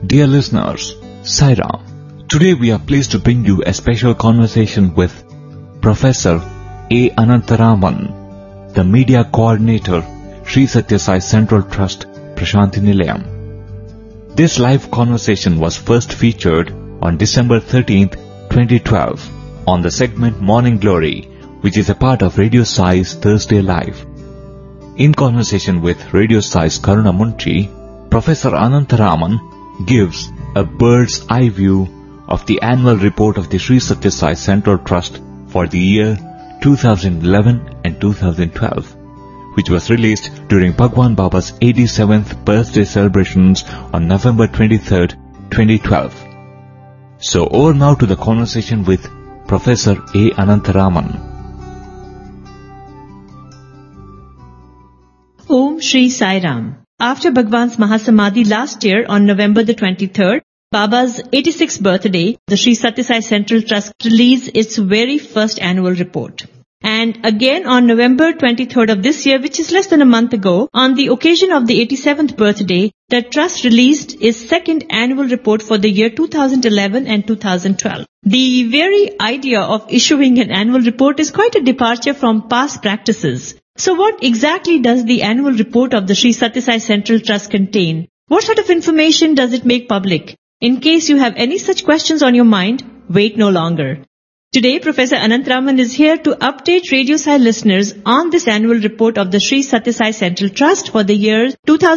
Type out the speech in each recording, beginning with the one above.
Dear listeners, Sai Ram. Today we are pleased to bring you a special conversation with Professor A. Anantharaman, the Media Coordinator, Sri Satya Sai Central Trust, Prashanthi Nilayam. This live conversation was first featured on December 13th, 2012 on the segment Morning Glory, which is a part of Radio Sai's Thursday Live. In conversation with Radio Sai's Karuna Munchi, Professor Anantharaman gives a bird's eye view of the annual report of the Sri Satya Sai Central Trust for the year 2011 and 2012, which was released during Bhagwan Baba's 87th birthday celebrations on November 23rd, 2012. So over now to the conversation with Professor A. Anantharaman. Om Shri Sai Ram. After Bhagwan's Mahasamadhi last year on November the 23rd, Baba's 86th birthday, the Sri Satya Sai Central Trust released its very first annual report. And again on November 23rd of this year, which is less than a month ago, on the occasion of the 87th birthday, the Trust released its second annual report for the year 2011 and 2012. The very idea of issuing an annual report is quite a departure from past practices. So what exactly does the annual report of the Sri Satya Sai Central Trust contain? What sort of information does it make public? In case you have any such questions on your mind, wait no longer. Today, Professor Anantharaman is here to update Radio Sai listeners on this annual report of the Sri Satya Sai Central Trust for the years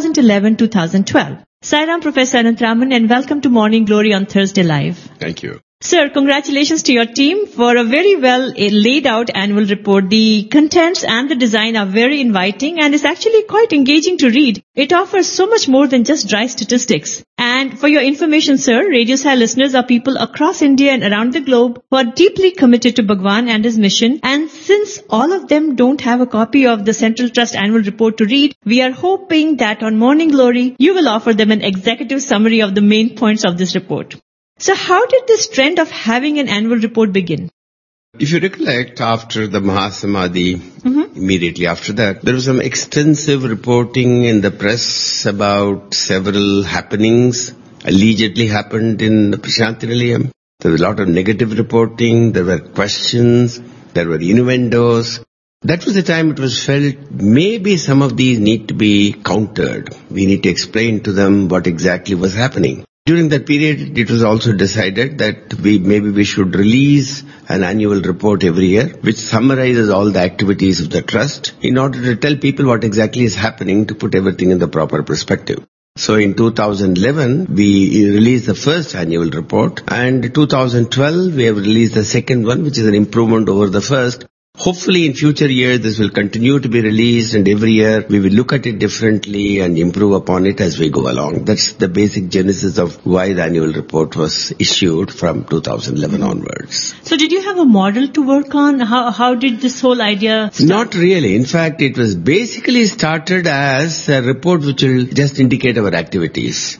2011-2012. Sai Ram, Professor Anantharaman, and welcome to Morning Glory on Thursday Live. Thank you. Sir, congratulations to your team for a very well laid out annual report. The contents and the design are very inviting and is actually quite engaging to read. It offers so much more than just dry statistics. And for your information, sir, Radio Sai listeners are people across India and around the globe who are deeply committed to Bhagwan and his mission. And since all of them don't have a copy of the Central Trust annual report to read, we are hoping that on Morning Glory, you will offer them an executive summary of the main points of this report. So how did this trend of having an annual report begin? If you recollect, after the Mahasamadhi, immediately after that, there was some extensive reporting in the press about several happenings allegedly happened in the Prashanthi Nilayam. There was a lot of negative reporting, there were questions, there were innuendos. That was the time it was felt maybe some of these need to be countered. We need to explain to them what exactly was happening. During that period, it was also decided that we should release an annual report every year, which summarizes all the activities of the trust in order to tell people what exactly is happening to put everything in the proper perspective. So in 2011, we released the first annual report, and in 2012, we have released the second one, which is an improvement over the first. Hopefully in future years this will continue to be released, and every year we will look at it differently and improve upon it as we go along. That's the basic genesis of why the annual report was issued from 2011 onwards. So did you have a model to work on? How did this whole idea start? Not really. In fact, it was basically started as a report which will just indicate our activities.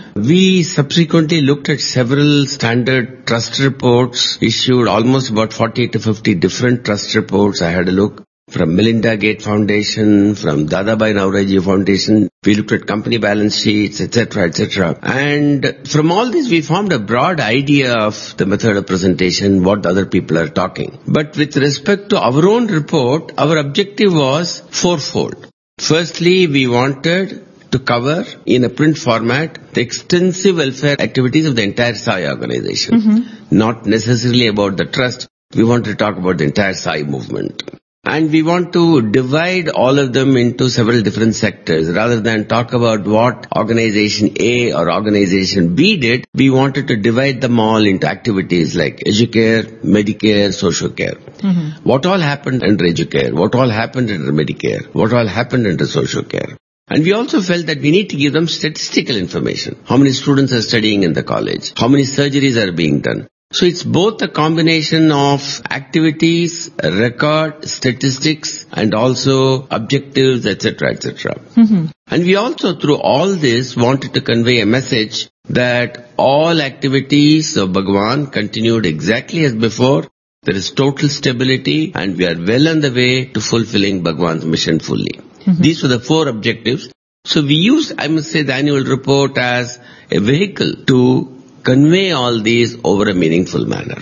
We subsequently looked at several standard trust reports issued, almost about 40 to 50 different trust reports. I had a look from Melinda Gates Foundation, from Dadabhai Naoroji Foundation. We looked at company balance sheets, etc., etc. And from all this, we formed a broad idea of the method of presentation, what other people are talking. But with respect to our own report, our objective was fourfold. Firstly, we wanted to cover in a print format the extensive welfare activities of the entire Sai organization. Not necessarily about the trust. We want to talk about the entire Sai movement. And we want to divide all of them into several different sectors. Rather than talk about what organization A or organization B did, we wanted to divide them all into activities like Educare, Medicare, Social Care. What all happened under Educare? What all happened under Medicare? What all happened under Social Care? And we also felt that we need to give them statistical information. How many students are studying in the college? How many surgeries are being done? So it's both a combination of activities, record, statistics, and also objectives, etc., etc. And we also, through all this, wanted to convey a message that all activities of Bhagwan continued exactly as before. There is total stability, and we are well on the way to fulfilling Bhagwan's mission fully. These were the four objectives. So we use, I must say, the annual report as a vehicle to convey all these over a meaningful manner.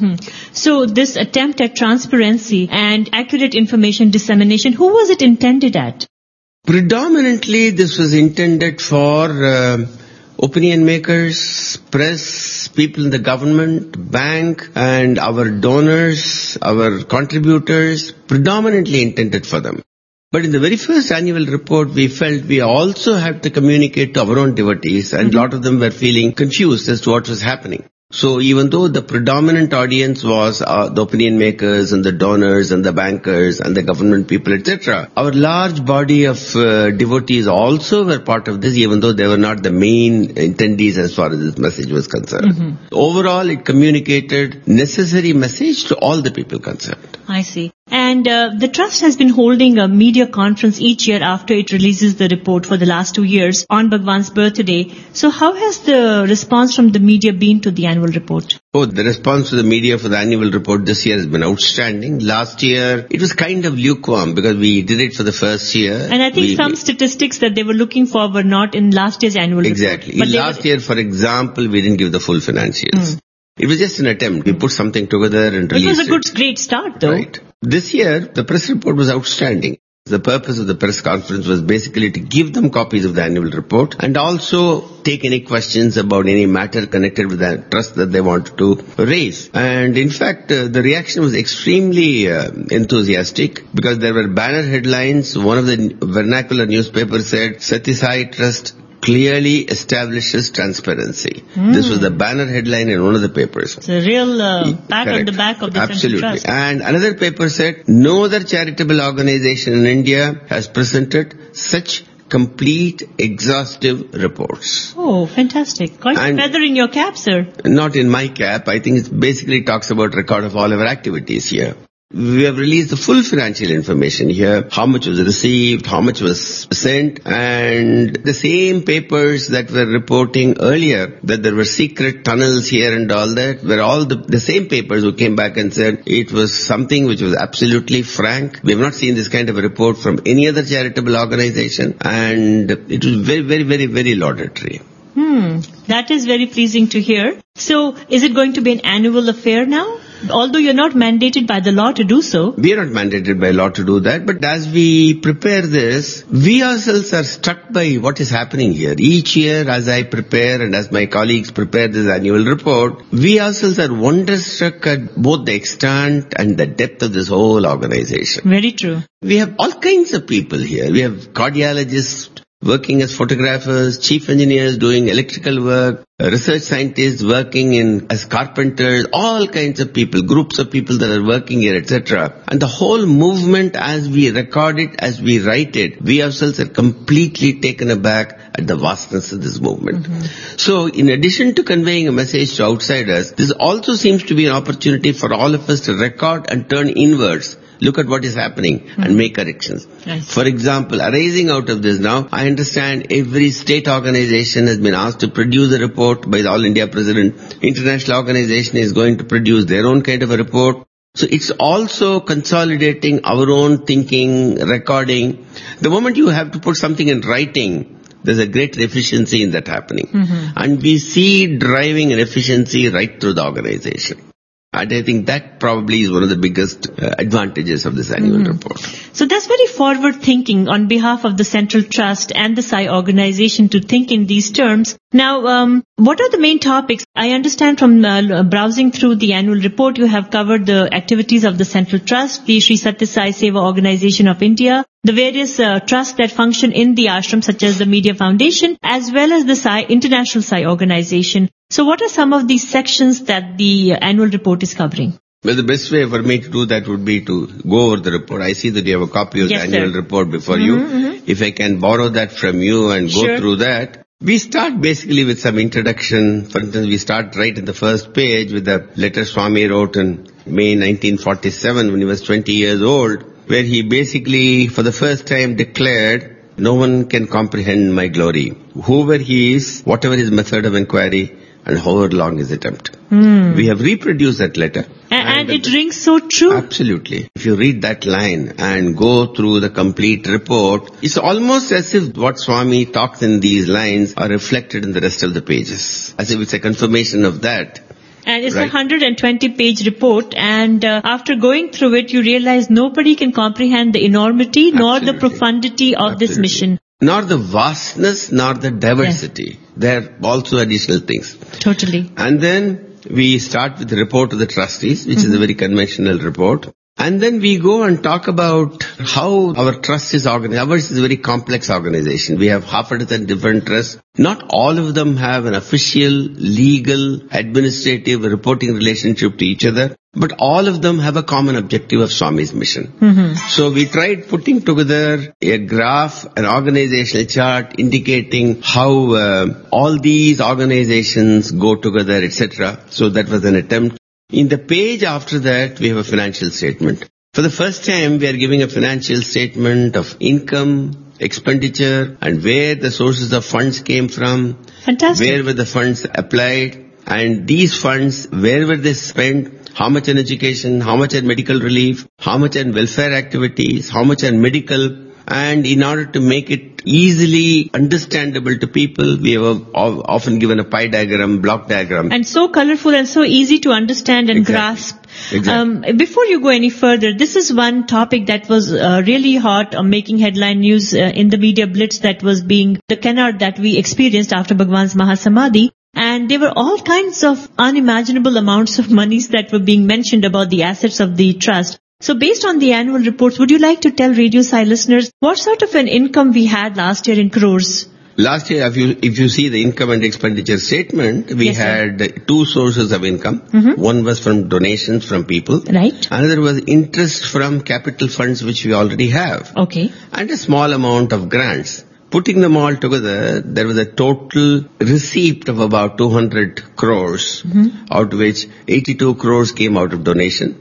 So this attempt at transparency and accurate information dissemination, who was it intended at? Predominantly, this was intended for opinion makers, press, people in the government, bank, and our donors, our contributors, predominantly intended for them. But in the very first annual report, we felt we also had to communicate to our own devotees, and a lot of them were feeling confused as to what was happening. So even though the predominant audience was the opinion makers and the donors and the bankers and the government people, etc., our large body of devotees also were part of this, even though they were not the main attendees as far as this message was concerned. Overall, it communicated necessary message to all the people concerned. I see. And the Trust has been holding a media conference each year after it releases the report for the last 2 years on Bhagwan's birthday. So how has the response from the media been to the annual report? Oh, the response to the media for the annual report this year has been outstanding. Last year, it was kind of lukewarm because we did it for the first year. And I think some statistics that they were looking for were not in last year's annual report. Exactly. Last year, for example, we didn't give the full financials. It was just an attempt. We put something together and released it. It was a great start, though. Right. This year, the press report was outstanding. The purpose of the press conference was basically to give them copies of the annual report and also take any questions about any matter connected with the trust that they wanted to raise. And in fact, the reaction was extremely enthusiastic because there were banner headlines. One of the vernacular newspapers said, Sathya Sai Trust clearly establishes transparency. This was the banner headline in one of the papers. It's a real pat on the back of the Central Trust. And another paper said, no other charitable organization in India has presented such complete, exhaustive reports. Oh, fantastic. Quite a feather in your cap, sir. Not in my cap. I think it basically talks about record of all our activities here. We have released the full financial information here, how much was received, how much was sent, and the same papers that were reporting earlier that there were secret tunnels here and all that, were all the same papers who came back and said it was something which was absolutely frank. We have not seen this kind of a report from any other charitable organization, and it was very, very, very, very laudatory. That is very pleasing to hear. So, is it going to be an annual affair now? Although you're not mandated by the law to do so. We are not mandated by law to do that, but as we prepare this, we ourselves are struck by what is happening here. Each year, as I prepare and as my colleagues prepare this annual report, we ourselves are wonderstruck at both the extent and the depth of this whole organization. Very true. We have all kinds of people here. We have cardiologists working as photographers, chief engineers doing electrical work, research scientists working as carpenters, all kinds of people, groups of people that are working here, etc. And the whole movement, as we record it, as we write it, we ourselves are completely taken aback at the vastness of this movement. So, in addition to conveying a message to outsiders, this also seems to be an opportunity for all of us to record and turn inwards. Look at what is happening and make corrections. For example, arising out of this now, I understand every state organization has been asked to produce a report by the All India President. International organization is going to produce their own kind of a report. So it's also consolidating our own thinking, recording. The moment you have to put something in writing, there's a great efficiency in that happening. And we see driving an efficiency right through the organization. And I think that probably is one of the biggest advantages of this annual report. So that's very forward thinking on behalf of the Central Trust and the Sai organization to think in these terms. Now, what are the main topics? I understand from browsing through the annual report, you have covered the activities of the Central Trust, the Sri Sathya Sai Seva Organization of India, the various trusts that function in the ashram, such as the Media Foundation, as well as the International Sai Organization. So what are some of these sections that the annual report is covering? Well, the best way for me to do that would be to go over the report. I see that you have a copy of the annual report before you. If I can borrow that from you and go through that. We start basically with some introduction. For instance, we start right in the first page with the letter Swami wrote in May 1947 when he was 20 years old, where he basically for the first time declared, no one can comprehend my glory. Whoever he is, whatever his method of inquiry, and however long his attempt. We have reproduced that letter. And it rings so true. Absolutely. If you read that line and go through the complete report, it's almost as if what Swami talks in these lines are reflected in the rest of the pages. As if it's a confirmation of that. And it's a 120-page report, and after going through it, you realize nobody can comprehend the enormity nor the profundity of this mission. Nor the vastness, nor the diversity. Yes. There are also additional things. Totally. And then we start with the report to the trustees, which is a very conventional report. And then we go and talk about how our trust is organized. Ours is a very complex organization. We have half a dozen different trusts. Not all of them have an official, legal, administrative, reporting relationship to each other. But all of them have a common objective of Swami's mission. So we tried putting together a graph, an organizational chart indicating how all these organizations go together, etc. So that was an attempt. In the page after that, we have a financial statement. For the first time, we are giving a financial statement of income, expenditure, and where the sources of funds came from. Fantastic. Where were the funds applied, and these funds, where were they spent, how much on education, how much on medical relief, how much on welfare activities, how much on medical. And in order to make it easily understandable to people, we have often given a pie diagram, block diagram. And so colorful and so easy to understand and grasp. Exactly. Before you go any further, this is one topic that was really hot, making headline news in the media blitz that was being the canard that we experienced after Bhagwan's Mahasamadhi. And there were all kinds of unimaginable amounts of monies that were being mentioned about the assets of the trust. So based on the annual reports, would you like to tell Radio Sai listeners what sort of an income we had last year in crores? Last year, if you see the income and expenditure statement, we had two sources of income. One was from donations from people. Right. Another was interest from capital funds, which we already have. Okay. And a small amount of grants. Putting them all together, there was a total receipt of about 200 crores, out of which 82 crores came out of donation.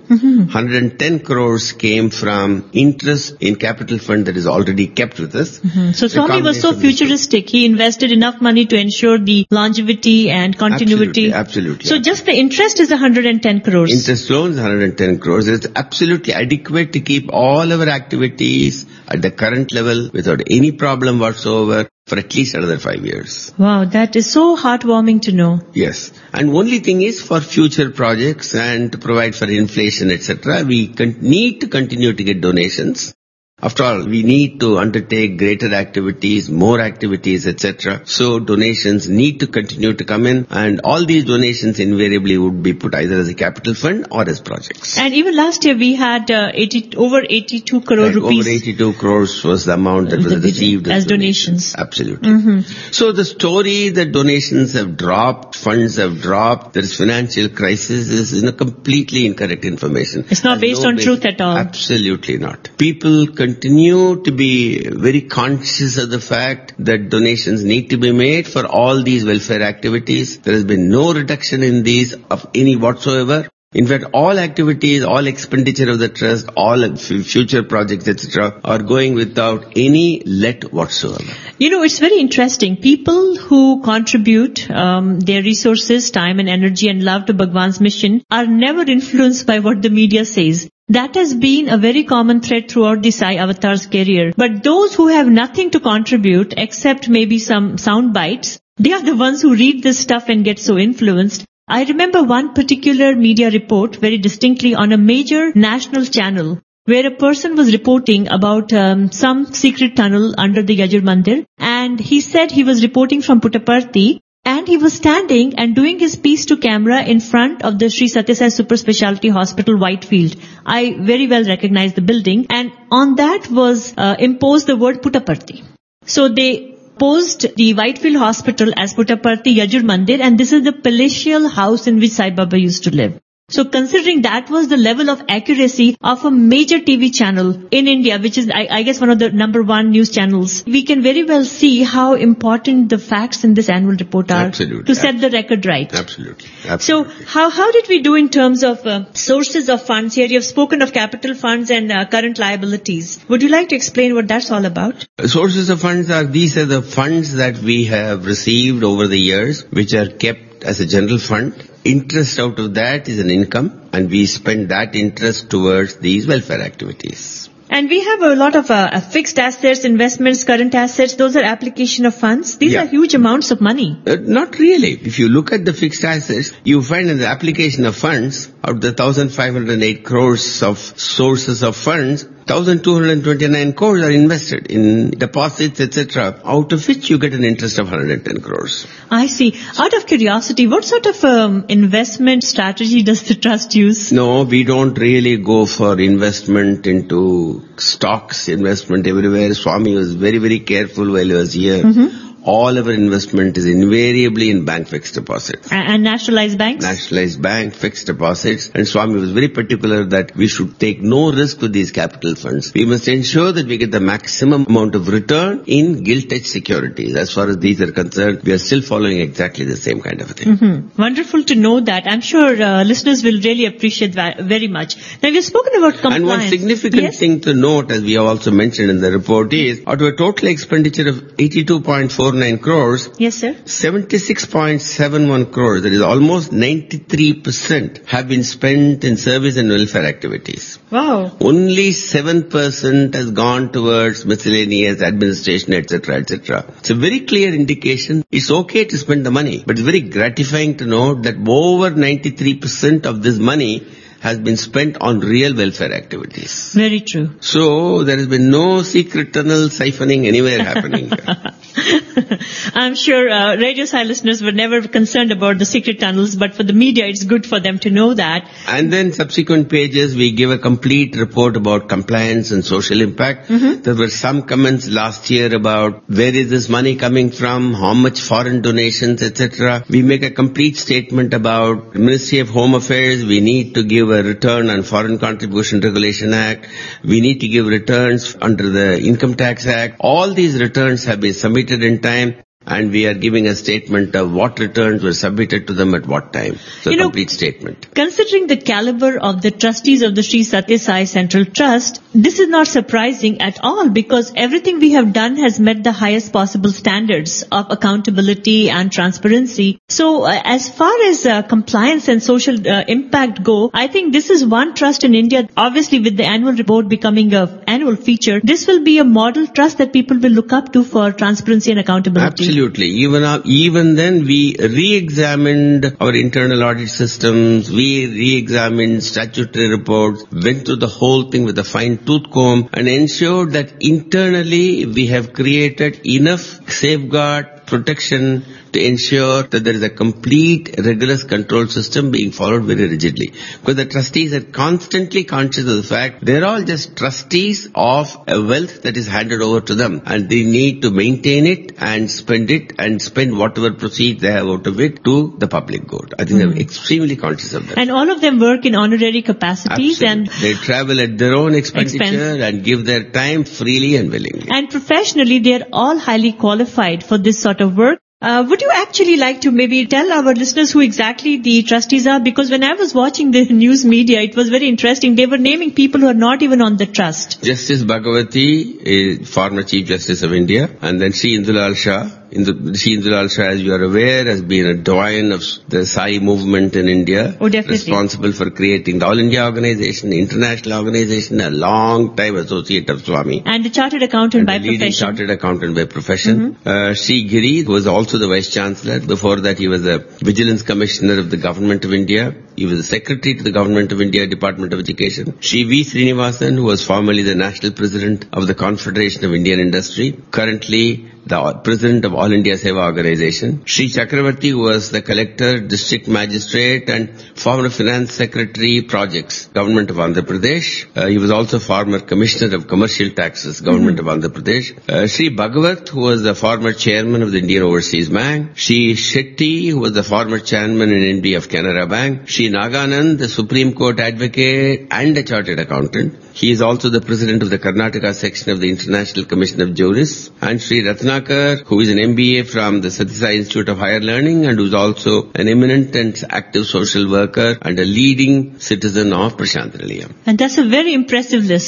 110 crores came from interest in capital fund that is already kept with us. So Swami was so futuristic. He invested enough money to ensure the longevity and continuity. Absolutely. So just the interest is 110 crores. Interest loans, 110 crores. It's absolutely adequate to keep all our activities at the current level without any problem whatsoever for at least another 5 years. Wow, that is so heartwarming to know. Yes. And only thing is for future projects and to provide for inflation, etc., we need to continue to get donations. After all, we need to undertake greater activities, more activities, etc. So donations need to continue to come in, and all these donations invariably would be put either as a capital fund or as projects. And even last year we had over 82 crore rupees. Over 82 crores was the amount that was received as donations. Absolutely. So the story that donations have dropped, funds have dropped, there is financial crisis is completely incorrect information. It's not based on truth at all. Absolutely not. People continue to be very conscious of the fact that donations need to be made for all these welfare activities. There has been no reduction in these of any whatsoever. In fact, all activities, all expenditure of the trust, all future projects, etc., are going without any let whatsoever. You know, it's very interesting. People who contribute their resources, time and energy and love to Bhagwan's mission are never influenced by what the media says. That has been a very common thread throughout the Sai Avatar's career. But those who have nothing to contribute except maybe some sound bites, they are the ones who read this stuff and get so influenced. I remember one particular media report very distinctly on a major national channel where a person was reporting about some secret tunnel under the Yajur Mandir, and he said he was reporting from Puttaparthi, and he was standing and doing his piece to camera in front of the Sri Satya Sai Super Speciality Hospital, Whitefield. I very well recognize the building, and on that was imposed the word Puttaparthi. So they posed the Whitefield Hospital as Puttaparthi Yajur Mandir, and this is the palatial house in which Sai Baba used to live. So considering that was the level of accuracy of a major TV channel in India, which is, I guess, one of the number one news channels, we can very well see how important the facts in this annual report are to set the record right. Absolutely. So how did we do in terms of sources of funds here? You have spoken of capital funds and current liabilities. Would you like to explain what that's all about? Sources of funds these are the funds that we have received over the years, which are kept kept as a general fund. Interest out of that is an income, and we spend that interest towards these welfare activities. And we have a lot of fixed assets, investments, current assets. Those are application of funds. These are huge amounts of money. Not really. If you look at the fixed assets, you find in the application of funds, out of the 1,508 crores of sources of funds, 1,229 crores are invested in deposits, etc., out of which you get an interest of 110 crores. I see. Out of curiosity, what sort of investment strategy does the trust use? No, we don't really go for investment into stocks, investment everywhere. Swami was very, very careful while he was here. All our investment is invariably in bank fixed deposits. And nationalized banks? Nationalized bank, fixed deposits. And Swami was very particular that we should take no risk with these capital funds. We must ensure that we get the maximum amount of return in gilt-edged securities. As far as these are concerned, we are still following exactly the same kind of a thing. Wonderful to know that. I'm sure listeners will really appreciate that very much. Now, we've spoken about compliance. And one significant thing to note, as we have also mentioned in the report, is out of a total expenditure of 82.49 crores, yes, sir, 76.71 crores, that is almost 93%, have been spent in service and welfare activities. Wow. Only 7% has gone towards miscellaneous administration, etc., etc. It's a very clear indication. It's okay to spend the money, but it's very gratifying to know that over 93% of this money has been spent on real welfare activities. Very true. So there has been no secret tunnel siphoning anywhere happening here. I'm sure Radio Sai listeners were never concerned about the secret tunnels, but for the media it's good for them to know that. And then subsequent pages we give a complete report about compliance and social impact. There were some comments last year about where is this money coming from, how much foreign donations, etc. We make a complete statement about Ministry of Home Affairs. We need to give a return on Foreign Contribution Regulation Act. We need to give returns under the Income Tax Act. All these returns have been submitted in time, and we are giving a statement of what returns were submitted to them at what time. So complete statement. Considering the caliber of the trustees of the Sri Satya Sai Central Trust, this is not surprising at all because everything we have done has met the highest possible standards of accountability and transparency. So as far as compliance and social impact go, I think this is one trust in India, obviously with the annual report becoming an annual feature, this will be a model trust that people will look up to for transparency and accountability. Absolutely. Even then, we re-examined our internal audit systems, we re-examined statutory reports, went through the whole thing with a fine-tooth comb and ensured that internally we have created enough safeguard, protection to ensure that there is a complete rigorous control system being followed very rigidly. Because the trustees are constantly conscious of the fact they're all just trustees of a wealth that is handed over to them, and they need to maintain it and spend whatever proceeds they have out of it to the public good. I think they're extremely conscious of that. And all of them work in honorary capacities. Absolutely. And they travel at their own expenditure and give their time freely and willingly. And professionally, they are all highly qualified for this sort of work. Would you actually like to maybe tell our listeners who exactly the trustees are? Because when I was watching the news media, it was very interesting. They were naming people who are not even on the trust. Justice Bhagavati is former Chief Justice of India, and then Shri Indulal Shah. Shri Indulal Shah, as you are aware, has been a doyen of the Sai movement in India. Oh, definitely. Responsible for creating the All India organization, the international organization, a long time associate of Swami. And the chartered accountant by profession. Leading chartered accountant by profession. Shri Giri was also the Vice Chancellor. Before that, he was a Vigilance Commissioner of the Government of India. He was the Secretary to the Government of India, Department of Education. Shri V. Srinivasan, who was formerly the National President of the Confederation of Indian Industry, currently the President of All India Seva Organization. Shri Chakravarti, who was the Collector, District Magistrate and former Finance Secretary, Projects, Government of Andhra Pradesh. He was also former Commissioner of Commercial Taxes, Government of Andhra Pradesh. Shri Bhagavat, who was the former Chairman of the Indian Overseas Bank. Shri Shetty, who was the former Chairman in NB of Canara Bank. Shri Naganand, the Supreme Court Advocate and a Chartered Accountant. He is also the President of the Karnataka section of the International Commission of Jurists. And Shri Ratnakar, who is an MBA from the Satya Sai Institute of Higher Learning and who is also an eminent and active social worker and a leading citizen of Prashant Nilayam. And that's a very impressive list.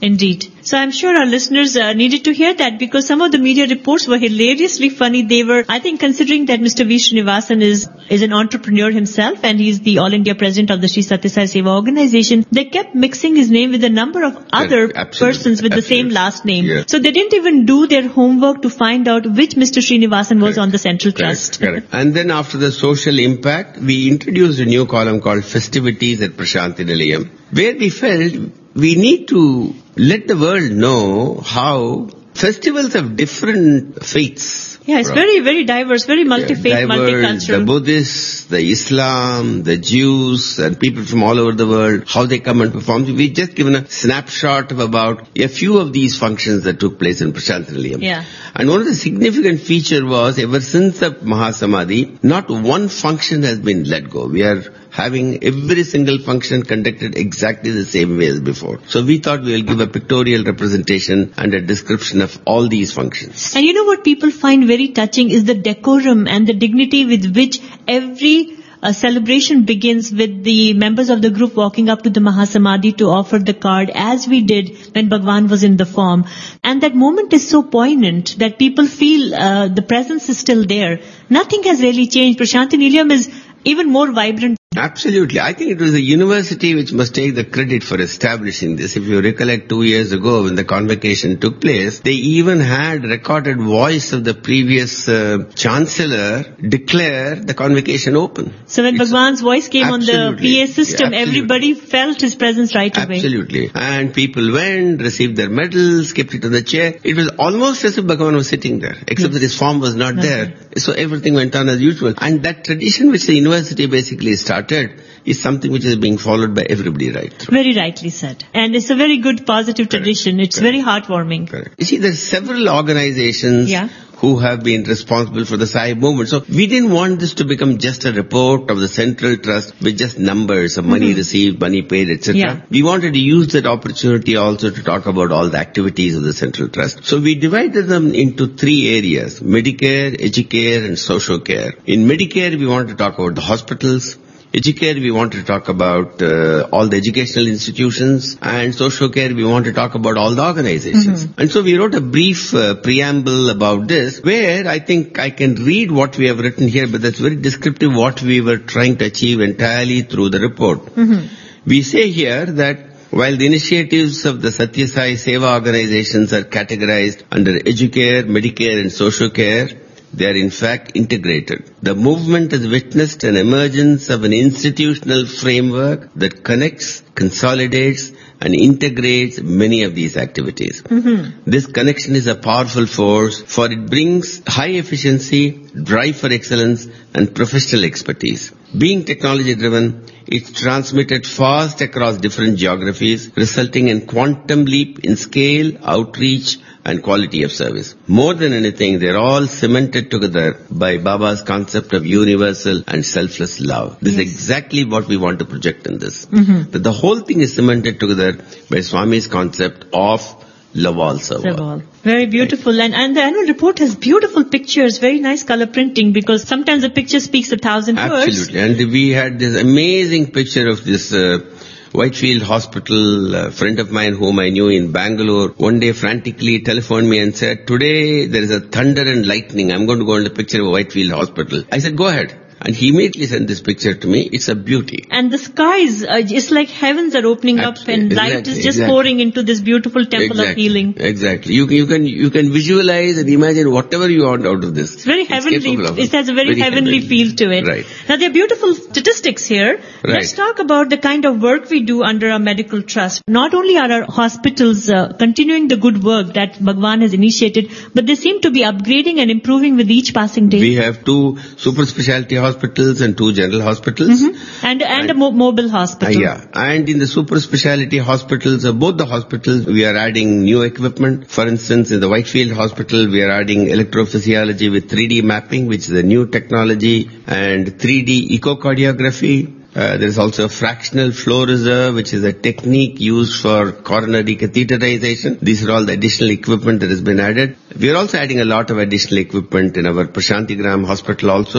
Indeed. So I'm sure our listeners needed to hear that, because some of the media reports were hilariously funny. They were, I think, considering that Mr. V. Srinivasan is an entrepreneur himself and he's the All India President of the Sri Satya Sai Seva Organization, they kept mixing his name with a number of other persons with the same last name. Yeah. So they didn't even do their homework to find out which Mr. Srinivasan was on the Central Trust. Correct. And then after the social impact, we introduced a new column called Festivities at Prashanthi Nilayam, where we felt we need to let the world know how festivals have different faiths. Yeah, it's very, very diverse, very multi-faith, multicultural. The Buddhists, the Islam, the Jews, and people from all over the world, how they come and perform. We've just given a snapshot of about a few of these functions that took place in Prashanthi Nilayam. Yeah. And one of the significant feature was, ever since the Mahasamadhi, not one function has been let go. We are having every single function conducted exactly the same way as before. So we thought we will give a pictorial representation and a description of all these functions. And you know what people find very touching is the decorum and the dignity with which every celebration begins with the members of the group walking up to the Mahasamadhi to offer the card, as we did when Bhagwan was in the form. And that moment is so poignant that people feel the presence is still there. Nothing has really changed. Prashanthi Nilayam is even more vibrant. Absolutely. I think it was the university which must take the credit for establishing this. If you recollect 2 years ago when the convocation took place, they even had recorded voice of the previous chancellor declare the convocation open. So when Bhagwan's voice came on the PA system, everybody felt his presence right away. Absolutely. And people went, received their medals, kept it on the chair. It was almost as if Bhagwan was sitting there, except that his form was not there. So everything went on as usual. And that tradition which the university basically started is something which is being followed by everybody right through. Very rightly said. And it's a very good positive tradition. It's very heartwarming. Correct. You see, there's several organizations who have been responsible for the Sai movement. So we didn't want this to become just a report of the Central Trust with just numbers of money received, money paid, etc. Yeah. We wanted to use that opportunity also to talk about all the activities of the Central Trust. So we divided them into 3 areas: Medicare, Educare and Social Care. In Medicare, we wanted to talk about the hospitals. Educare, we want to talk about all the educational institutions, and social care, we want to talk about all the organizations. And so we wrote a brief preamble about this, where I think I can read what we have written here, but that's very descriptive what we were trying to achieve entirely through the report. We say here that while the initiatives of the Satya Sai Seva organizations are categorized under Educare, Medicare and Social Care, they are in fact integrated. The movement has witnessed an emergence of an institutional framework that connects, consolidates and integrates many of these activities. This connection is a powerful force, for it brings high efficiency, drive for excellence and professional expertise. Being technology driven, it's transmitted fast across different geographies, resulting in quantum leap in scale, outreach and quality of service. More than anything, they're all cemented together by Baba's concept of universal and selfless love. This is exactly what we want to project in this. That the whole thing is cemented together by Swami's concept of love all, serve all. Very beautiful. And the annual report has beautiful pictures, very nice color printing, because sometimes the picture speaks 1,000 words. Absolutely. And we had this amazing picture of this Whitefield Hospital, a friend of mine whom I knew in Bangalore, one day frantically telephoned me and said, today there is a thunder and lightning. I'm going to go in the picture of Whitefield Hospital. I said, go ahead. And he immediately sent this picture to me. It's a beauty. And the skies, it's like heavens are opening up and light is just pouring into this beautiful temple of healing. Exactly. You can visualize and imagine whatever you want out of this. It's very heavenly. It has a very heavenly feel to it. Right. Now there are beautiful statistics here. Right. Let's talk about the kind of work we do under our medical trust. Not only are our hospitals continuing the good work that Bhagwan has initiated, but they seem to be upgrading and improving with each passing day. We have 2 super specialty hospitals and 2 general hospitals. And a mobile hospital. And in the super specialty hospitals, both the hospitals, we are adding new equipment. For instance, in the Whitefield Hospital, we are adding electrophysiology with 3D mapping, which is a new technology, and 3D echocardiography. There is also a fractional flow reserve, which is a technique used for coronary catheterization. These are all the additional equipment that has been added. We are also adding a lot of additional equipment in our Prashanthi Gram Hospital also.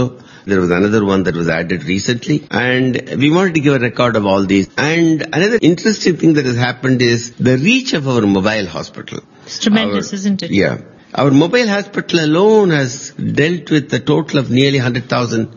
There was another one that was added recently. And we wanted to give a record of all these. And another interesting thing that has happened is the reach of our mobile hospital. It's tremendous, isn't it? Yeah. Our mobile hospital alone has dealt with a total of nearly 100,000,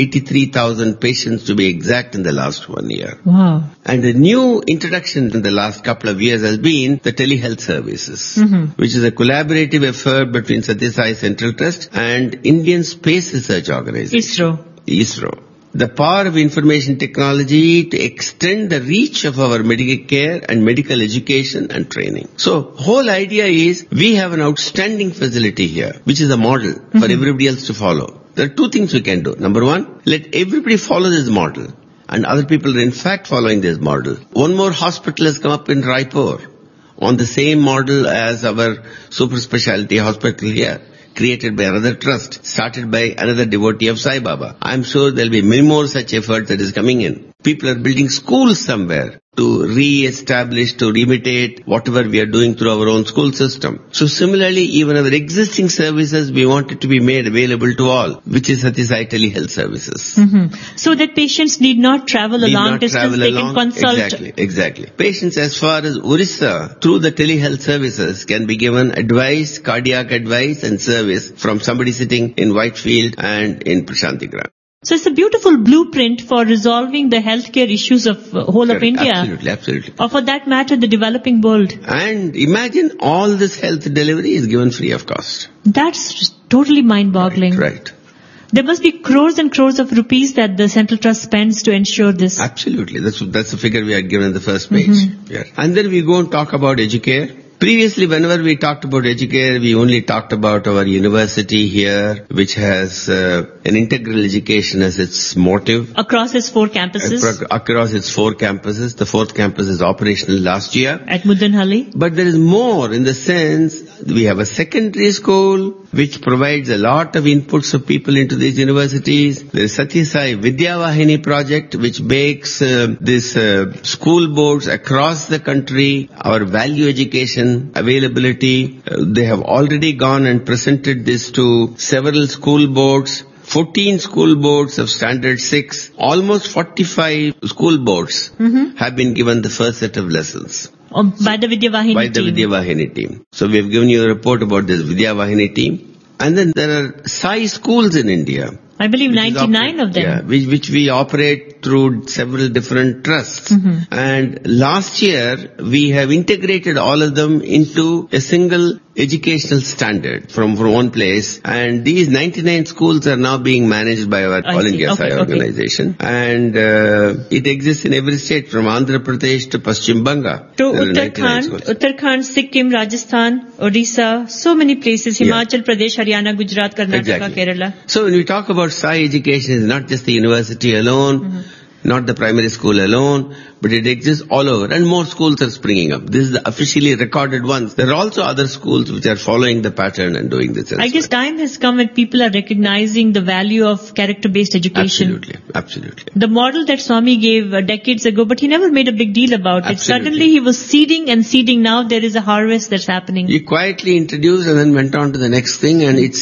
83,000 patients to be exact in the last 1 year. Wow. And the new introduction in the last couple of years has been the telehealth services, which is a collaborative effort between Satya Sai Central Trust and Indian Space Research Organization. ISRO. The power of information technology to extend the reach of our medical care and medical education and training. So, whole idea is we have an outstanding facility here, which is a model for everybody else to follow. There are two things we can do. Number one, let everybody follow this model. And other people are in fact following this model. One more hospital has come up in Raipur on the same model as our super specialty hospital here, created by another trust, started by another devotee of Sai Baba. I'm sure there'll be many more such efforts that is coming in. People are building schools somewhere to re-establish, to imitate whatever we are doing through our own school system. So similarly, even our existing services, we want it to be made available to all, which is Satya Sai Telehealth Services. So that patients need not travel a long distance, they can consult. Exactly. Patients as far as Orissa, through the telehealth services, can be given advice, cardiac advice and service from somebody sitting in Whitefield and in Prashantigram. So it's a beautiful blueprint for resolving the healthcare issues of whole of India. Absolutely. Or for that matter, the developing world. And imagine all this health delivery is given free of cost. That's totally mind-boggling. Right. There must be crores and crores of rupees that the Central Trust spends to ensure this. Absolutely. That's the figure we had given in the first page. Yeah. And then we go and talk about Educare. Previously, whenever we talked about Educare, we only talked about our university here, which has an integral education as its motive. Across its 4 campuses. Across its 4 campuses. The 4th campus is operational last year. At Mudanhalli. But there is more in the sense we have a secondary school which provides a lot of inputs of people into these universities. There is Satya Sai Vidyavahini project which makes these school boards across the country, our value education availability. They have already gone and presented this to several school boards. 14 school boards of standard 6, almost 45 school boards have been given the first set of lessons. By the Vidyavahini team. So we have given you a report about this Vidyavahini team. And then there are Sai schools in India. I believe 99 of them. Yeah, which we operate through several different trusts. And last year, we have integrated all of them into a single educational standard from one place. And these 99 schools are now being managed by our All India Sai organization. And it exists in every state from Andhra Pradesh to Paschim Banga. To Uttarakhand, Sikkim, Rajasthan, Odisha, so many places, Himachal Pradesh, Haryana, Gujarat, Karnataka, Kerala. So when we talk about Sai education, it's not just the university alone, not the primary school alone, but it exists all over and more schools are springing up. This is the officially recorded ones. There are also other schools which are following the pattern and doing this as I guess time has come when people are recognizing the value of character-based education. Absolutely. The model that Swami gave decades ago, but he never made a big deal about it. Suddenly he was seeding and seeding. Now there is a harvest that's happening. He quietly introduced and then went on to the next thing, and it's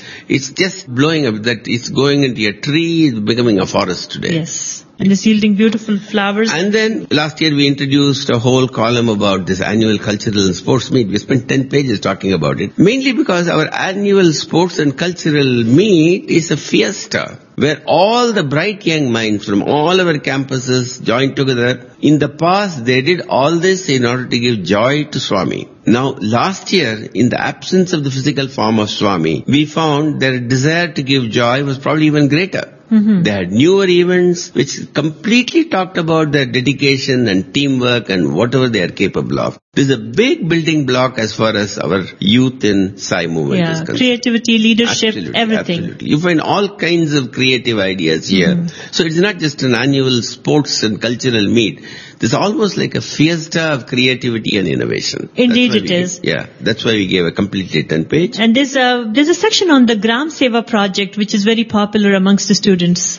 just blowing up that it's going into a tree, it's becoming a forest today. Yes. And it's yielding beautiful flowers. And then last year we introduced a whole column about this annual cultural and sports meet. We spent 10 pages talking about it. Mainly because our annual sports and cultural meet is a fiesta where all the bright young minds from all our campuses join together. In the past, they did all this in order to give joy to Swami. Now, last year, in the absence of the physical form of Swami, we found their desire to give joy was probably even greater. They had newer events which completely talked about their dedication and teamwork and whatever they are capable of. This is a big building block as far as our youth in Sai movement is concerned. Creativity, leadership, everything. Absolutely. You find all kinds of creative ideas here. So it's not just an annual sports and cultural meet. This is almost like a fiesta of creativity and innovation. Indeed it is. That's why we gave a completely 10-page. And there's a section on the Gram Seva project which is very popular amongst the students.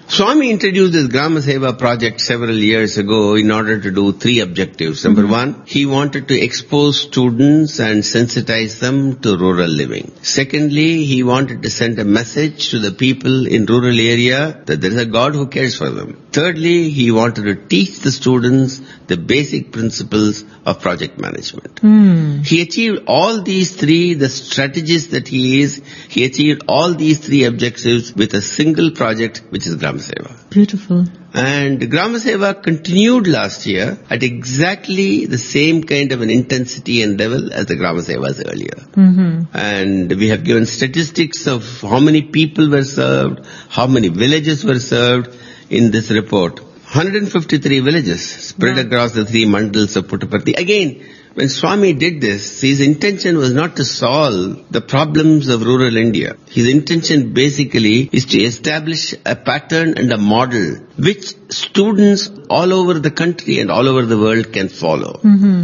Swami introduced this Grama Seva project several years ago in order to do 3 objectives. Number 1, he wanted to expose students and sensitize them to rural living. Secondly, he wanted to send a message to the people in rural area that there is a God who cares for them. Thirdly, he wanted to teach the students the basic principles of project management. He achieved all these 3, the strategist that he is, he achieved all these 3 objectives with a single project, which is Grama Seva. Beautiful. And Grama Seva continued last year at exactly the same kind of an intensity and level as the Grama Sevas earlier. And we have given statistics of how many people were served, how many villages were served in this report. 153 villages spread across the 3 mandals of Puttaparthi. Again, when Swami did this, his intention was not to solve the problems of rural India. His intention basically is to establish a pattern and a model which students all over the country and all over the world can follow.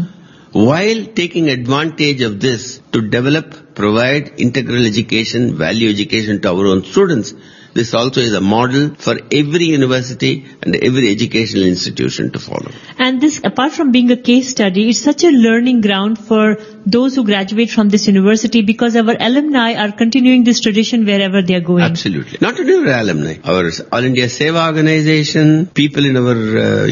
While taking advantage of this to develop, provide integral education, value education to our own students, this also is a model for every university and every educational institution to follow. And this, apart from being a case study, it's such a learning ground for those who graduate from this university, because our alumni are continuing this tradition wherever they are going. Absolutely. Not only our alumni, our All India Seva organization, people in our,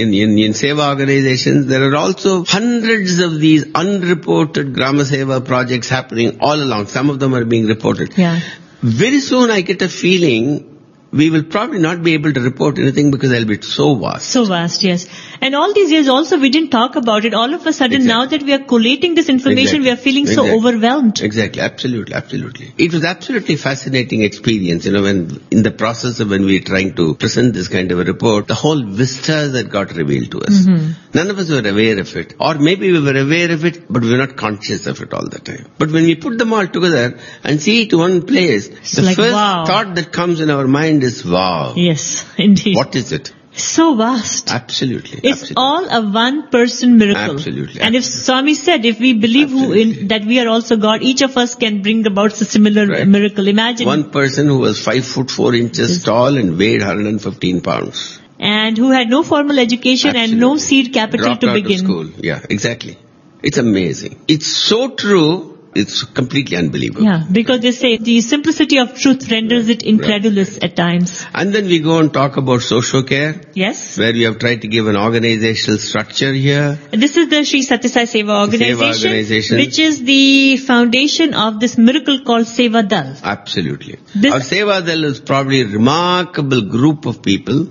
in Seva organizations, there are also hundreds of these unreported Grama Seva projects happening all along. Some of them are being reported. Yeah. Very soon I get a feeling we will probably not be able to report anything because they'll be so vast. So vast, yes. And all these years also we didn't talk about it. All of a sudden, now that we are collating this information, we are feeling so overwhelmed. Exactly, absolutely. It was absolutely fascinating experience, when in the process of when we were trying to present this kind of a report, the whole vistas that got revealed to us. None of us were aware of it. Or maybe we were aware of it, but we were not conscious of it all the time. But when we put them all together and see it in one place, the like, first wow. thought that comes in our mind is, wow. Yes, indeed. What is it? So vast. Absolutely. It's all a one-person miracle. Absolutely. And if Swami said, if we believe that we are also God, each of us can bring about a similar miracle. Imagine. One person who was 5 foot 4 inches tall and weighed 115 pounds. And who had no formal education and no seed capital Dropped to out begin. Of school. Yeah, exactly. It's amazing. It's so true. It's completely unbelievable. Yeah, because they say the simplicity of truth renders it incredulous at times. And then we go and talk about social care. Yes. Where we have tried to give an organizational structure here. This is the Sri Sathya Sai Seva organization, which is the foundation of this miracle called Seva Dal. Absolutely. Our Seva Dal is probably a remarkable group of people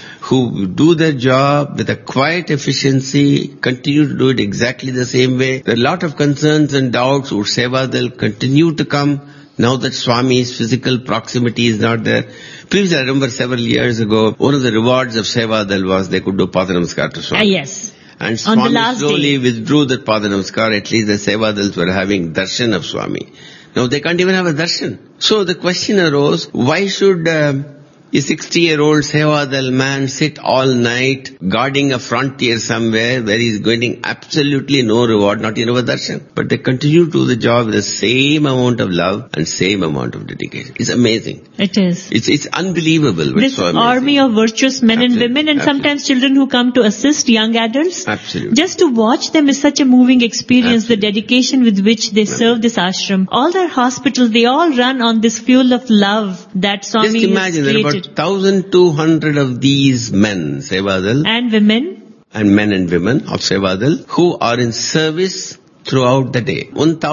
who do their job with a quiet efficiency, continue to do it exactly the same way. There are a lot of concerns and doubts. Would Seva Dal continue to come now that Swami's physical proximity is not there? Previously, I remember several years ago, one of the rewards of Seva Dal was they could do Pada Namaskar to Swami. Yes. And Swami slowly withdrew that Pada Namaskar. At least the Seva Dals were having darshan of Swami. Now they can't even have a darshan. So the question arose, why should a 60-year-old Seva Dal man sit all night guarding a frontier somewhere where he's getting absolutely no reward, not even a darshan. But they continue to do the job with the same amount of love and same amount of dedication. It's amazing. It is. It's unbelievable. This army of virtuous men and women and sometimes children who come to assist young adults. Absolutely. Just to watch them is such a moving experience, the dedication with which they serve this ashram. All their hospitals, they all run on this fuel of love that Swami has created. Just imagine, there are about 1,200 of these men, Seva Dal. And women. And men and women of Seva Dal who are in service throughout the day.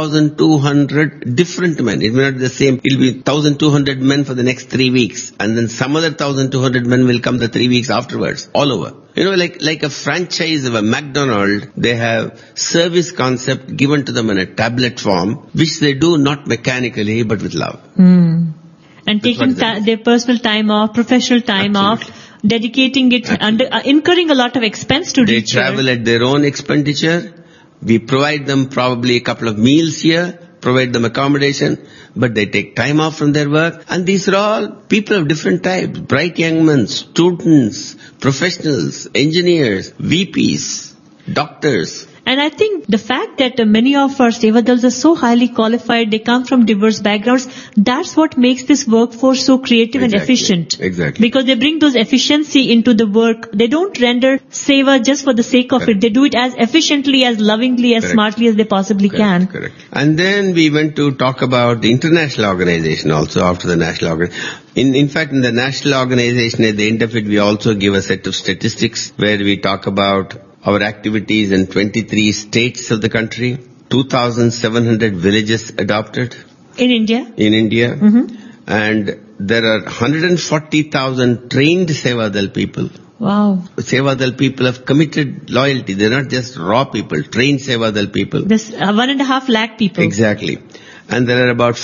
1,200 different men. It may not be the same. It will be 1,200 men for the next 3 weeks. And then some other 1,200 men will come the 3 weeks afterwards. All over. Like a franchise of a McDonald's, they have service concept given to them in a tablet form, which they do not mechanically, but with love. And taking their personal time off, professional time off, dedicating it, incurring a lot of expense to reach. They travel at their own expenditure. We provide them probably a couple of meals here, provide them accommodation, but they take time off from their work. And these are all people of different types, bright young men, students, professionals, engineers, VPs, doctors. And I think the fact that many of our Sevadals are so highly qualified, they come from diverse backgrounds, that's what makes this workforce so creative and efficient. Exactly. Because they bring those efficiency into the work. They don't render seva just for the sake of it. They do it as efficiently, as lovingly, as smartly as they possibly can. Correct. And then we went to talk about the international organization also after the national organization. In fact, in the national organization, at the end of it, we also give a set of statistics where we talk about our activities in 23 states of the country, 2,700 villages adopted. In India? In India. And there are 140,000 trained Sevadal people. Wow. Sevadal people have committed loyalty. They're not just raw people, trained Sevadal people. This 1.5 lakh people. Exactly. And there are about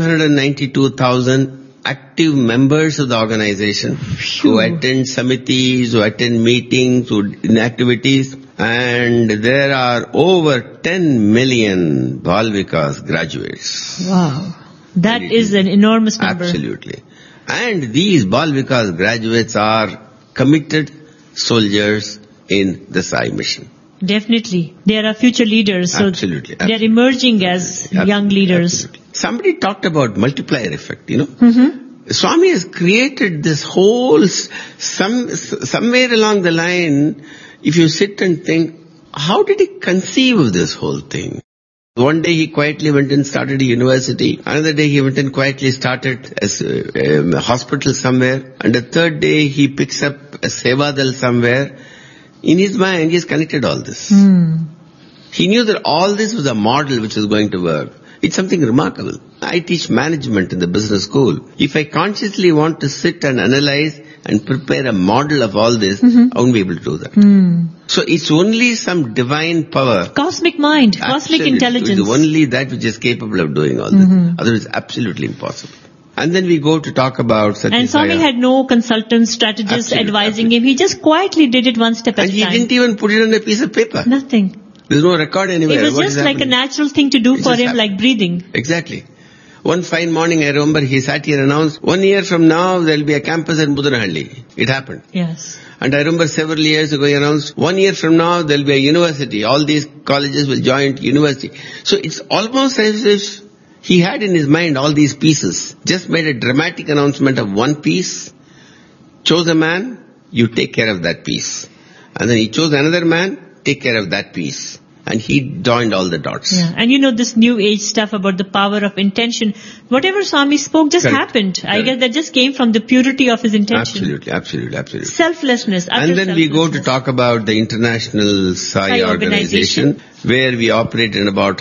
592,000 active members of the organization who attend samitis, who attend meetings, who in activities. And there are over 10 million Bal Vikas graduates. Wow. That is an enormous number. Absolutely. And these Bal Vikas graduates are committed soldiers in the Sai mission. Definitely. They are our future leaders. So Absolutely. They are emerging as young leaders. Absolutely. Somebody talked about multiplier effect, Swami has created this whole, somewhere along the line, if you sit and think, how did he conceive of this whole thing? One day he quietly went and started a university. Another day he went and quietly started a hospital somewhere. And the third day he picks up a Sevadal somewhere. In his mind, he's connected all this. He knew that all this was a model which was going to work. It's something remarkable. I teach management in the business school. If I consciously want to sit and analyze and prepare a model of all this, I won't be able to do that. So it's only some divine power. Cosmic mind, cosmic intelligence. It's only that which is capable of doing all this. Otherwise, it's absolutely impossible. And then we go to talk about Satya And Swami had no consultants, strategists advising him. He just quietly did it one step at a time. And he didn't even put it on a piece of paper. Nothing. There's no record anywhere. It was just like a natural thing to do for him, like breathing. Exactly. One fine morning, I remember he sat here and announced, 1 year from now, there will be a campus at Mudunahalli. It happened. Yes. And I remember several years ago, he announced, 1 year from now, there will be a university. All these colleges will join university. So it's almost as if he had in his mind all these pieces. Just made a dramatic announcement of one piece. Chose a man, you take care of that piece. And then he chose another man, take care of that piece. And he joined all the dots. Yeah. And this new age stuff about the power of intention. Whatever Swami spoke just happened. I guess that just came from the purity of his intention. Absolutely. Selflessness. And then we go to talk about the International Sai organization, where we operate in about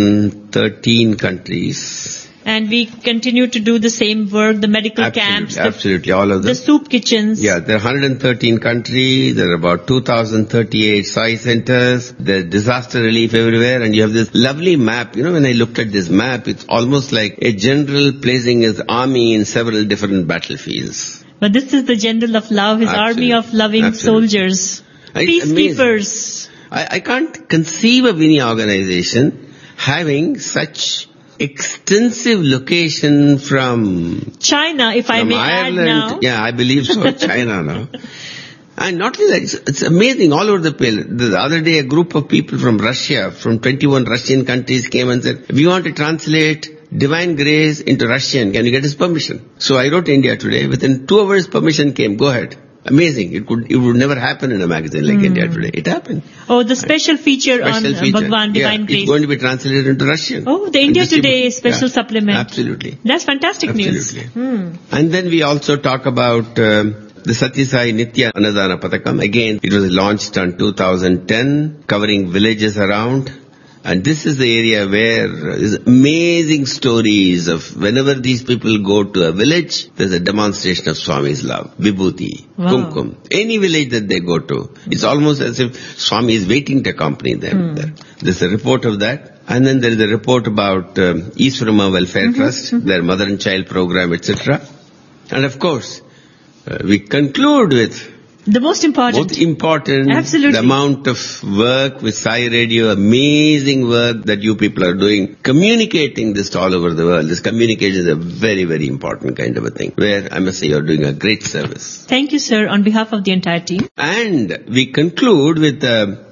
113 countries. And we continue to do the same work, the medical camps. Absolutely, all of them. The soup kitchens. Yeah, there are 113 countries, there are about 2,038 Sai centers, there's disaster relief everywhere, and you have this lovely map. When I looked at this map, it's almost like a general placing his army in several different battlefields. But this is the general of love, his army of loving soldiers, peacekeepers. I can't conceive of any organization having such extensive location from China, if I may Ireland, add now. Yeah, I believe so, China now. And not only that, it's amazing all over the place. The other day, a group of people from Russia, from 21 Russian countries came and said, we want to translate Divine Grace into Russian. Can you get his permission? So I wrote India Today. Within 2 hours, permission came. Go ahead. Amazing. It would never happen in a magazine like India Today. It happened. Oh, the special feature on Bhagwan Divine Grace. It's going to be translated into Russian. Oh, the India Today special supplement. Absolutely. That's fantastic news. And then we also talk about the Satya Sai Nitya Annadana Pathakam. Again, it was launched in 2010, covering villages around. And this is the area where there's amazing stories of whenever these people go to a village, there's a demonstration of Swami's love, Vibhuti, Kumkum. Any village that they go to, it's almost as if Swami is waiting to accompany them there. There's a report of that. And then there is a report about Easwarama Welfare Trust, their mother and child program, etc. And of course, we conclude with the most important. Absolutely. The amount of work with Sai Radio, amazing work that you people are doing, communicating this all over the world. This communication is a very, very important kind of a thing, where I must say you're doing a great service. Thank you, sir, on behalf of the entire team. And we conclude with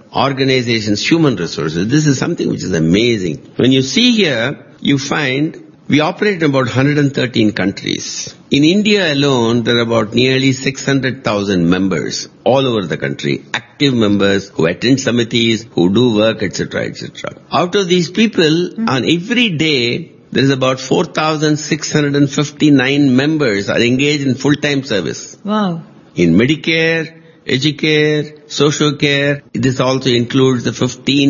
organizations, human resources. This is something which is amazing. When you see here, you find we operate in about 113 countries. In India alone, there are about nearly 600,000 members all over the country, active members who attend samitis, who do work, etc., etc. Out of these people, on every day, there is about 4,659 members are engaged in full-time service. Wow. In Medicare, Educare, Social Care, this also includes the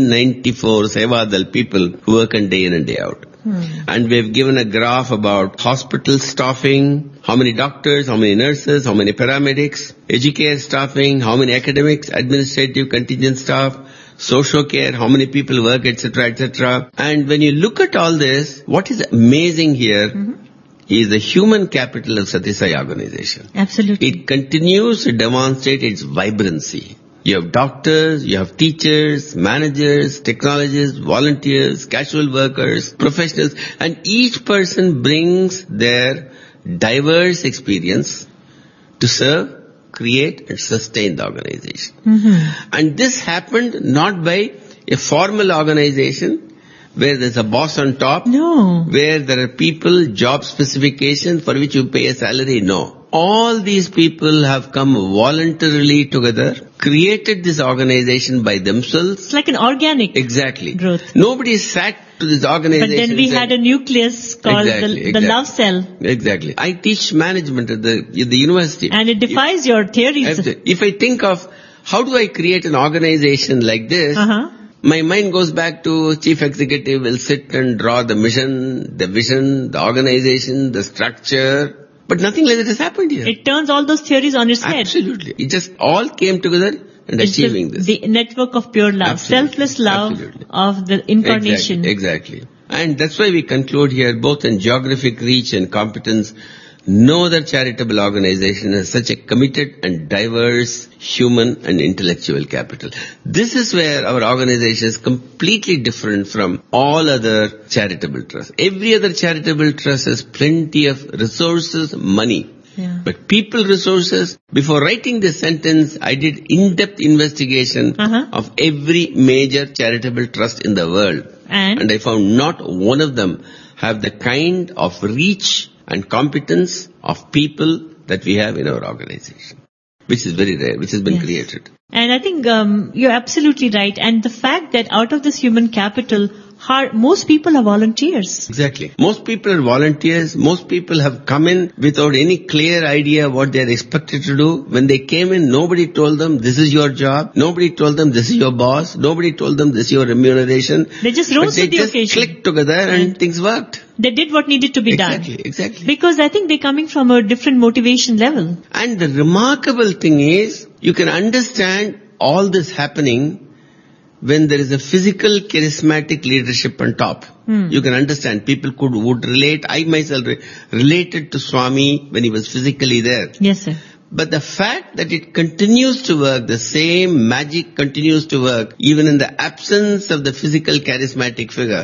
1594 Sevadal people who work on day in and day out. And we have given a graph about hospital staffing, how many doctors, how many nurses, how many paramedics, Educare staffing, how many academics, administrative contingent staff, social care, how many people work, etc., etc. And when you look at all this, what is amazing here is the human capital of Satya Sai organization. Absolutely. It continues to demonstrate its vibrancy. You have doctors, you have teachers, managers, technologists, volunteers, casual workers, professionals, and each person brings their diverse experience to serve, create, and sustain the organization. And this happened not by a formal organization where there's a boss on top, No. where there are people, job specifications for which you pay a salary. No. All these people have come voluntarily together, created this organization by themselves. It's like an organic Exactly. growth. Nobody sat to this But organization. then we and had said- a nucleus called the love cell. Exactly. I teach management at the university. And it defies your theories. If I think of how do I create an organization like this, my mind goes back to chief executive will sit and draw the mission, the vision, the organization, the structure. But nothing like that has happened here. It turns all those theories on its head. Absolutely. It just all came together and It's achieving this. the network of pure love, Absolutely. selfless love Absolutely. of the incarnation. Exactly. And that's why we conclude here, both in geographic reach and competence, no other charitable organization has such a committed and diverse human and intellectual capital. This is where our organization is completely different from all other charitable trusts. Every other charitable trust has plenty of resources, money. Yeah. But people resources, before writing this sentence, I did in-depth investigation of every major charitable trust in the world. And I found not one of them have the kind of reach and competence of people that we have in our organization, which is very rare, which has been created. And I think you're absolutely right. And the fact that out of this human capital, most people are volunteers. Exactly. Most people are volunteers. Most people have come in without any clear idea what they are expected to do. When they came in, nobody told them this is your job. Nobody told them this is your boss. Nobody told them this is your remuneration. They just rose to the occasion. They just clicked together and things worked. They did what needed to be done. Exactly. Because I think they're coming from a different motivation level. And the remarkable thing is, you can understand all this happening when there is a physical charismatic leadership on top. You can understand. People would relate. I myself related to Swami when he was physically there. Yes, sir. But the fact that it continues to work, the same magic continues to work, even in the absence of the physical charismatic figure,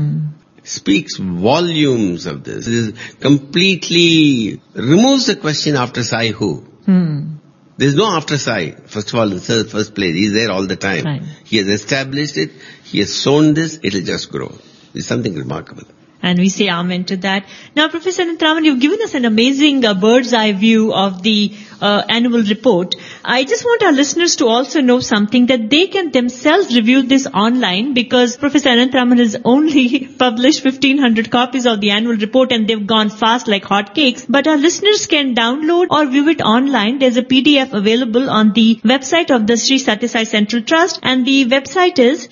speaks volumes of this. It is completely removes the question after Sai who. There's no after Sai. First of all, in the first place, he's there all the time. Right. He has established it. He has sown this. It'll just grow. It's something remarkable. And we say amen to that. Now, Professor Anantharaman, you've given us an amazing bird's eye view of the annual report. I just want our listeners to also know something, that they can themselves review this online, because Professor Anantharaman has only published 1,500 copies of the annual report and they've gone fast like hotcakes. But our listeners can download or view it online. There's a PDF available on the website of the Sri Satya Sai Central Trust, and the website is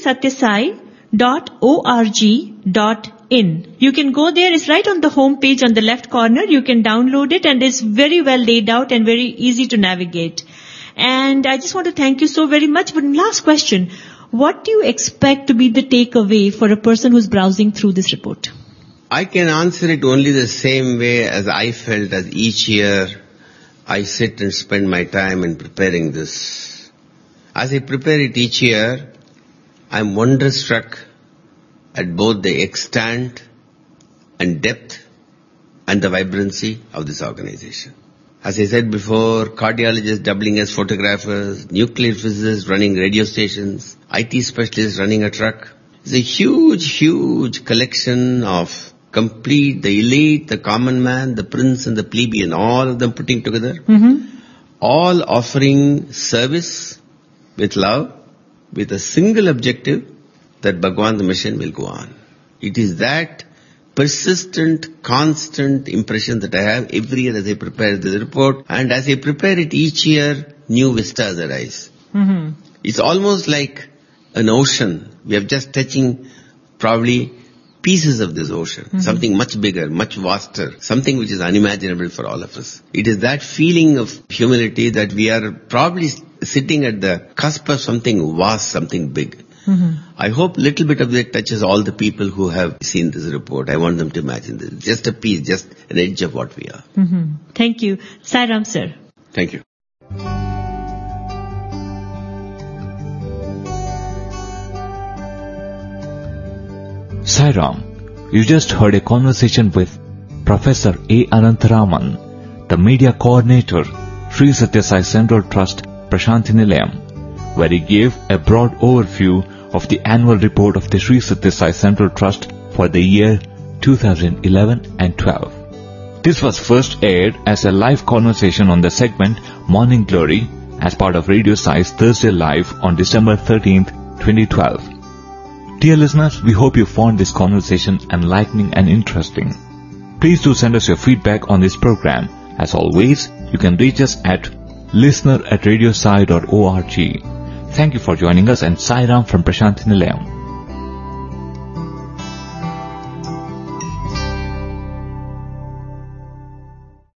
srisatyasai.org.in. You can go there. It's right on the home page on the left corner. You can download it, and it's very well laid out and very easy to navigate. And I just want to thank you so very much. But last question, what do you expect to be the takeaway for a person who's browsing through this report? I can answer it only the same way as I felt as each year I sit and spend my time in preparing this. As I prepare it each year, I'm wonderstruck at both the extent and depth and the vibrancy of this organization. As I said before, cardiologists doubling as photographers, nuclear physicists running radio stations, IT specialists running a truck. It's a huge, huge collection of complete, the elite, the common man, the prince and the plebeian, all of them putting together. All offering service with love, with a single objective that Bhagwan's mission will go on. It is that persistent, constant impression that I have every year as I prepare this report, and as I prepare it each year, new vistas arise. It's almost like an ocean. We are just touching probably pieces of this ocean, something much bigger, much vaster, something which is unimaginable for all of us. It is that feeling of humility that we are probably sitting at the cusp of something vast, something big. I hope little bit of that touches all the people who have seen this report. I want them to imagine this. Just a piece, just an edge of what we are. Thank you. Sai Ram, sir. Thank you. Sai Ram, you just heard a conversation with Professor A. Anantharaman, the media coordinator, Sri Satya Sai Central Trust, Prasanthi Nilayam, where he gave a broad overview of the annual report of the Sri Satya Sai Central Trust for the year 2011 and 12. This was first aired as a live conversation on the segment Morning Glory as part of Radio Sai's Thursday Live on December 13th, 2012. Dear listeners, we hope you found this conversation enlightening and interesting. Please do send us your feedback on this program. As always, you can reach us at listener@radiosai.org. Thank you for joining us, and Sai Ram from Prasanthi Nilayam.